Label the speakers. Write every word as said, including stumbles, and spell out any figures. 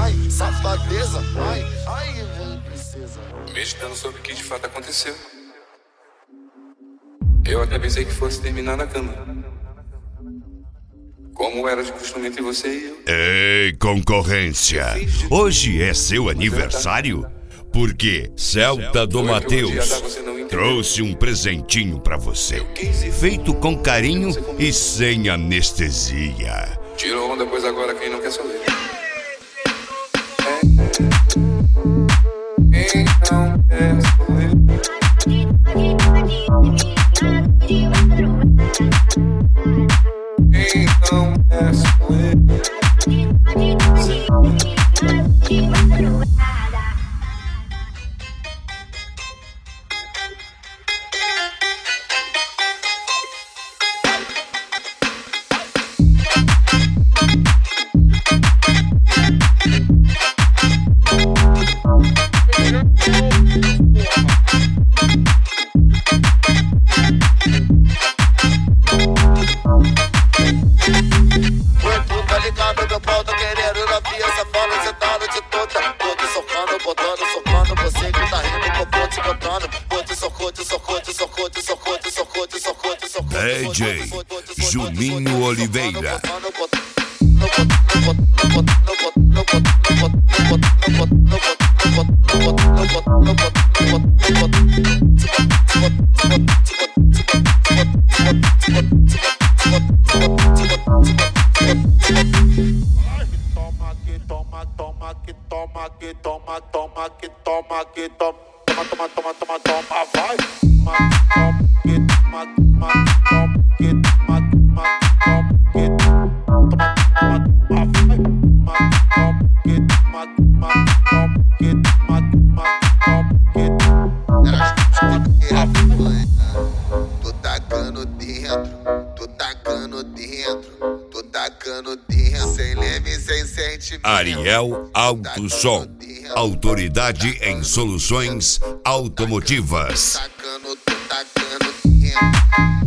Speaker 1: ai, safadeza, ai, ai, vem princesa.
Speaker 2: Meditando sobre o que de fato aconteceu, eu até pensei que fosse terminar na cama, como era de costume entre você e eu.
Speaker 3: Ei, concorrência, hoje é seu aniversário? Porque Celta do Mateus trouxe um presentinho pra você, feito com carinho e sem anestesia.
Speaker 2: Tirou onda, pois agora quem não quer saber. Quem não quer saber. Quem não quer saber.
Speaker 3: D J Juninho Oliveira.
Speaker 1: Toma que toma, toma que toma que toma, toma que toma que toma, toma, toma, toma, toma, vai. Toma que toma, toma, toma que toma, toma, toma que toma, toma, toma, vai. Toma que toma, toma, toma que toma, toma, toma que
Speaker 4: tô tacando dentro, tô tacando dentro, tô tacando dentro, sem leme, sem sentimento.
Speaker 3: Ariel Alto Som, autoridade em soluções automotivas.
Speaker 4: Tô tacando, tô tacando dentro.